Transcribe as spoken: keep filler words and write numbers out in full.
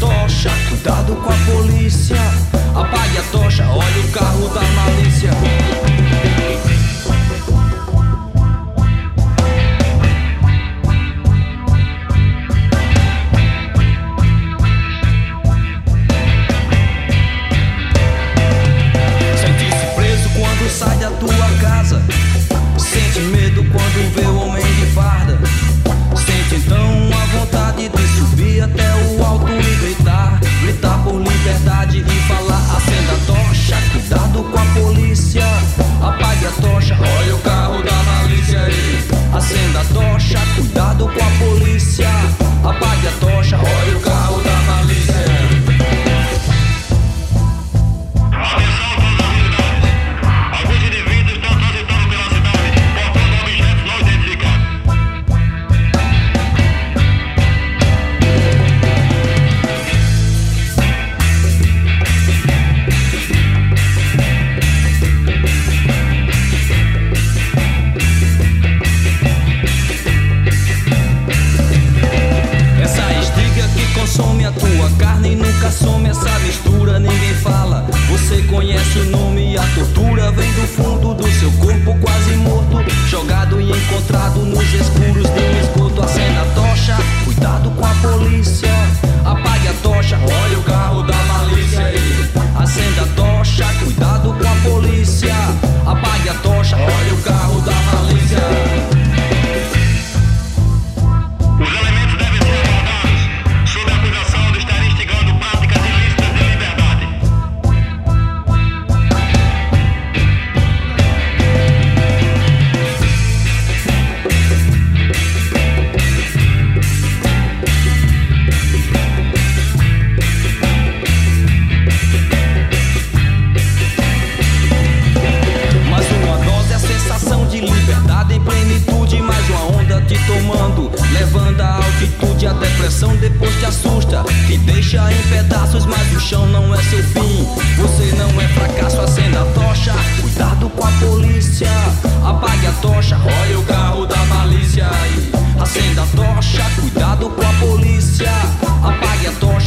tocha, cuidado com a polícia. Apague a tocha, olha o carro da malícia. Sente-se preso quando sai da tua casa. Sente medo quando vê o homem de farda. Sente então a vontade de subir até o alto e gritar. Gritar por liberdade e falar. Acenda a tocha, cuidado com a polícia. Apague a tocha, olha o carro da malícia aí. Acenda a tocha, cuidado com a polícia. Apague a tocha, olha o carro da malícia. Consome a tua carne e nunca some essa mistura. Ninguém fala, você conhece o nome. A tortura vem do fundo do seu corpo quase morto, jogado e encontrado nos escuros de um esgoto. Acenda a tocha, cuidado com a polícia. Apague a tocha, olha o carro da malícia aí. Acenda a tocha, cuidado com a polícia. Apague a tocha, olha o carro da malícia. Levando a altitude, a depressão depois te assusta, te deixa em pedaços, mas o chão não é seu fim. Você não é fracasso, acenda a tocha, cuidado com a polícia. Apague a tocha, olha o carro da malícia aí. Acenda a tocha, cuidado com a polícia. Apague a tocha.